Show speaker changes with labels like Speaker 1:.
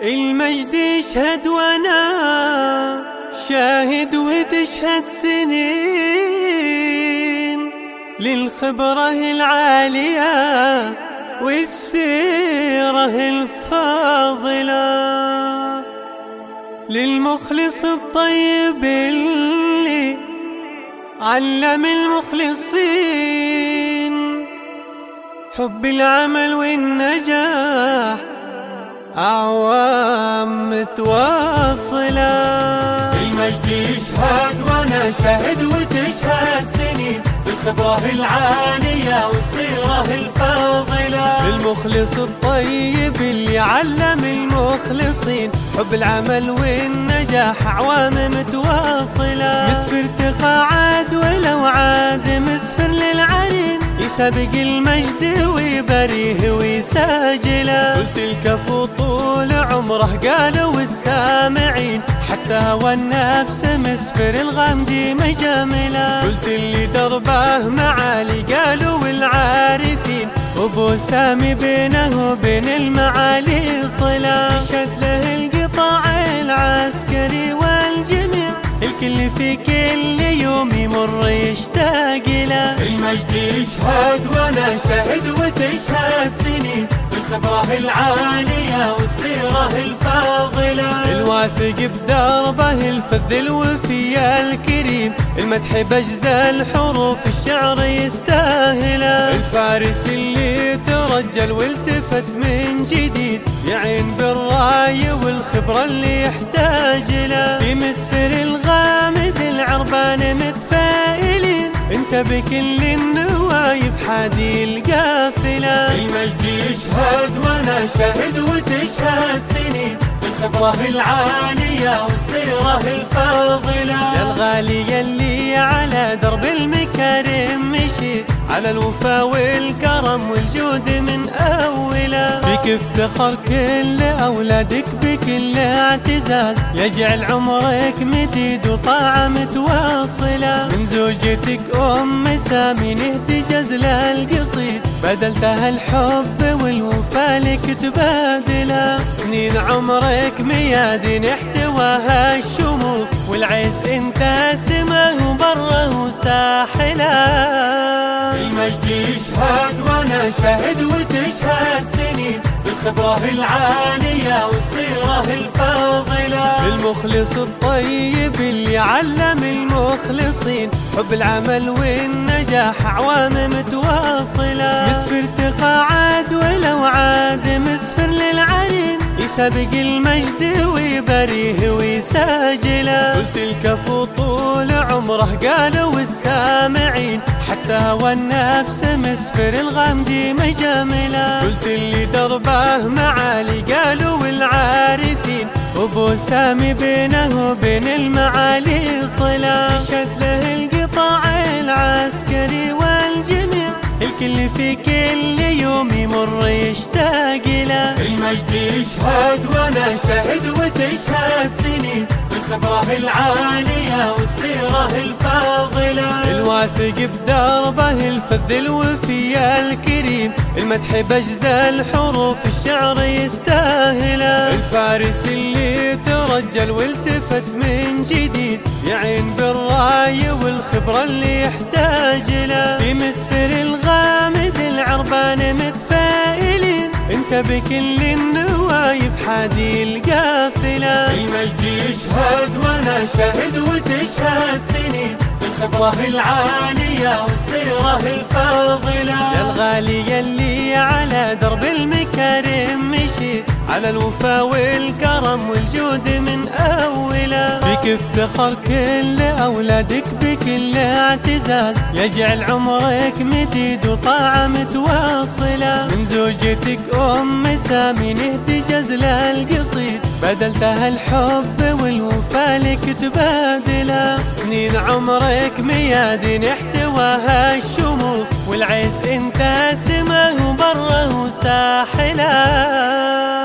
Speaker 1: المجد يشهد وانا شاهد وتشهد سنين للخبرة العالية والسيرة الفاضلة، للمخلص الطيب اللي علم المخلصين حب العمل والنجاح أعوام متواصلة. المجد يشهد وانا شاهد وتشهد سنين بالخبرة العالية والسيرة الفاضلة، المخلص الطيب اللي علم المخلصين حب العمل والنجاح أعوام متواصلة. مسفر تقاعد ولو عاد مسفر للعرين يسابق المجد ويبريه ويساجله، قلت الكفو طول عمره قالوا السامعين حتى هوى النفس مسفر الغامدي مجامله، قلت اللي دربه معالي قالوا العارفين وابو سامي بينه وبين المعالي صلة، يشهد له القطاع العسكري والجميع الكل في كل يوم يمر يشتاق له. المجد يشهد وانا شاهد وتشهد سنين بالخبرة العالية والسيرة الفاضلة، الواثق بدربه الفذ الوفي الكريم المدح بأجزاء الحروف الشعر يستاهله، الفارس اللي ترجل والتفت من جديد يعين بالراي والخبرة اللي يحتاج له، في مسفر الغامد العربان متفائلين انت بكل النوايف حادي القافلة. المجد يشهد وانا شاهد وتشهد سنين بالخبرة العالية والسيرة الفاضلة، يا الغالي اللي على درب المكارم مشي على الوفا والكرم والجود من أوله، فيك افتخر كل أولادك بكل اعتزاز يجعل عمرك مديد وطاعة متواصلة، من زوجتك أم سامي نهدي جزل القصيد بدلتها الحب والوفا لك تبادله، سنين عمرك ميادين احتواها الشموخ والعز انت سماه وبره وساحله. المجد يشهد وانا شاهد وتشهد سنين بالخبرة العالية والسيرة الفاضلة، المخلص الطيب اللي علم المخلصين حب العمل والنجاح أعوام متواصلة، مسفر تقاعد ولو عاد مسفر للعرين يسابق المجد ويبريه ويساجله، قلت الكفو طول عمره قالوا السامعين حتى هوى النفس مسفر الغامدي مجامله، قلت اللي دربه معالي قالوا العارفين وابو سامي بينه وبين المعالي صلة، يشهد له القطاع العسكري والجميع الكل في كل يوم يمر يشتاق له. المجد يشهد وانا شاهد وتشهد سنين بالخبرة العالية والسيرة الفاضلة، الواثق بدربه الفذ الوفي الكريم المدح بأجزاء الحروف الشعر يستاهله، الفارس اللي ترجل والتفت من جديد يعين بالراي والخبرة اللي يحتاج له، في مسفر الغامد العربان متفائلين انت بكل النوايف حادي القافلة. المجد يشهد وانا شاهد وتشهد سنين بالخبرة العالية والسيرة الفاضلة، يا الغالي اللي على درب المكارم مشي على الوفا والكرم والجود من أوله، فيك افتخر كل أولادك بكل اعتزاز يجعل عمرك مديد وطاعة متواصلة، من زوجتك أم سامي نهدي جزل القصيد بدلتها الحب والوفا لك تبادله، سنين عمرك ميادين احتواها الشموخ والعز انت سماه وبره وساحله.